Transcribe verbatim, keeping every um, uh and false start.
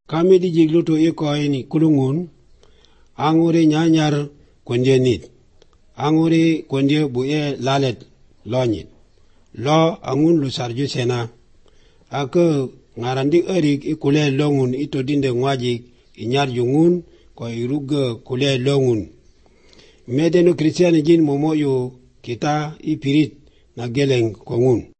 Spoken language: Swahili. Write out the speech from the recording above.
Kami di jigluto iko ini kulungun, angure nyanyar kwendye nit. Angure kwendye buye lalet lonyit. Lo angun lusarju sena. Ake ngarandi erik ikule longun ito dinde ngwajik inyar jungun kwa iruga kule longun. Medeno kristiani jin momoyo kita ipirit na geleng kongun.